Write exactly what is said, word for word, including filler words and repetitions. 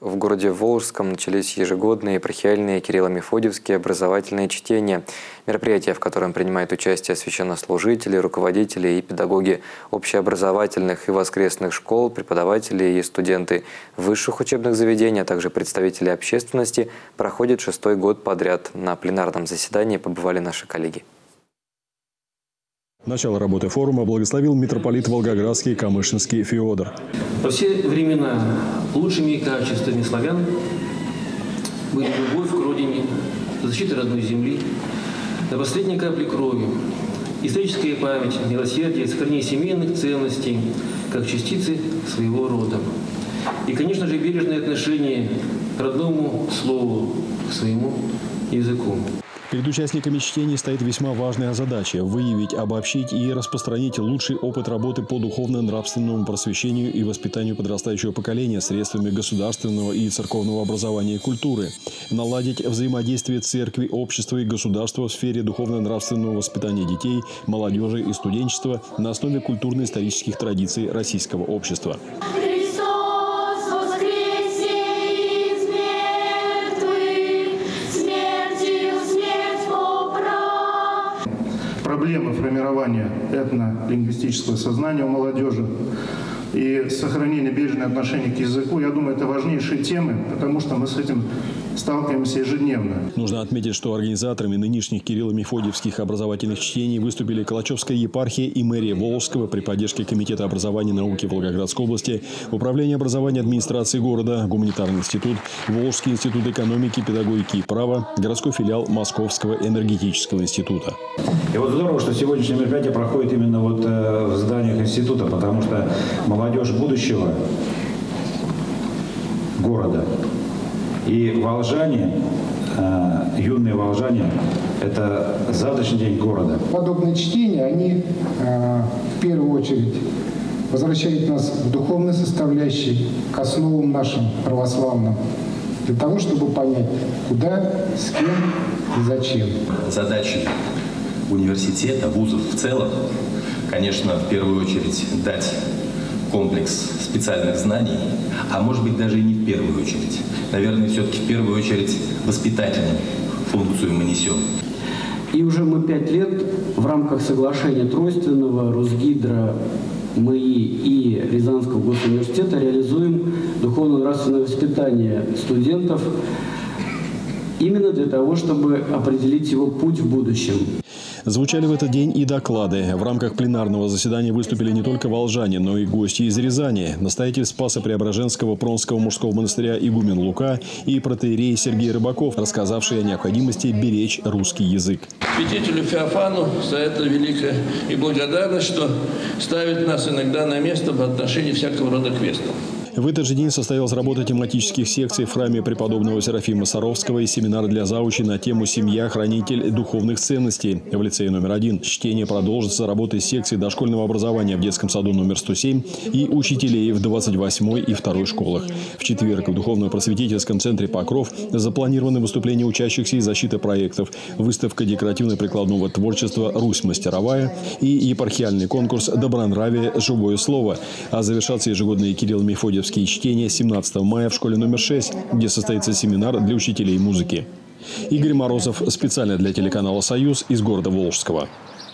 в городе Волжском начались ежегодные епархиальные Кирилло-Мефодиевские образовательные чтения. Мероприятие, в котором принимают участие священнослужители, руководители и педагоги общеобразовательных и воскресных школ, преподаватели и студенты высших учебных заведений, а также представители общественности, проходит шестой год подряд. На пленарном заседании побывали наши коллеги. Начало работы форума благословил митрополит Волгоградский Камышинский Феодор. Во все времена лучшими качествами славян были любовь к родине, защита родной земли, до последней капли крови, историческая память, милосердие, сохранение семейных ценностей, как частицы своего рода. И, конечно же, бережное отношение к родному слову, к своему языку. Перед участниками чтений стоит весьма важная задача – выявить, обобщить и распространить лучший опыт работы по духовно-нравственному просвещению и воспитанию подрастающего поколения средствами государственного и церковного образования и культуры, наладить взаимодействие церкви, общества и государства в сфере духовно-нравственного воспитания детей, молодежи и студенчества на основе культурно-исторических традиций российского общества. Проблемы формирования этнолингвистического сознания у молодежи и сохранение бережного отношения к языку, я думаю, это важнейшие темы, потому что мы с этим сталкиваемся ежедневно. Нужно отметить, что организаторами нынешних Кирилло-Мефодиевских образовательных чтений выступили Калачевская епархия и мэрия Волжского при поддержке Комитета образования и науки Волгоградской области, Управление образования администрации города, Гуманитарный институт, Волжский институт экономики, педагогики и права, городской филиал Московского энергетического института. И вот здорово, что сегодняшнее мероприятие проходит именно вот в зданиях института, потому что молодежь будущего города и волжане, э, юные волжане – это завтрашний день города. Подобные чтения, они э, в первую очередь возвращают нас к духовной составляющей, к основам нашим православным, для того, чтобы понять, куда, с кем и зачем. Задачи университета, вузов в целом, конечно, в первую очередь дать комплекс специальных знаний, а может быть даже и не в первую очередь. Наверное, все-таки в первую очередь воспитательную функцию мы несем. И уже мы пять лет в рамках соглашения Тройственного, Росгидро, МАИ и Рязанского госуниверситета реализуем духовно-нравственное воспитание студентов именно для того, чтобы определить его путь в будущем. Звучали в этот день и доклады. В рамках пленарного заседания выступили не только волжане, но и гости из Рязани. Настоятель Спасо-Преображенского Пронского мужского монастыря игумен Лука и протоиерей Сергей Рыбаков, рассказавшие о необходимости беречь русский язык. Святителю Феофану за это великая и благодарность, что ставит нас иногда на место в отношении всякого рода квестов. В этот же день состоялась работа тематических секций в храме преподобного Серафима Саровского и семинар для заучей на тему «Семья – хранитель духовных ценностей» в лицее номер один. Чтение продолжится работой секций дошкольного образования в детском саду номер сто семь и учителей в двадцать восьмой и второй школах. В четверг в духовно-просветительском центре «Покров» запланированы выступления учащихся и защита проектов, выставка декоративно-прикладного творчества «Русь мастеровая» и епархиальный конкурс «Добронравие. Живое слово». А завершатся ежегодные Кирилло-Мефодиевские чтения семнадцатого мая в школе номер шесть, где состоится семинар для учителей музыки. Игорь Морозов специально для телеканала «Союз» из города Волжского.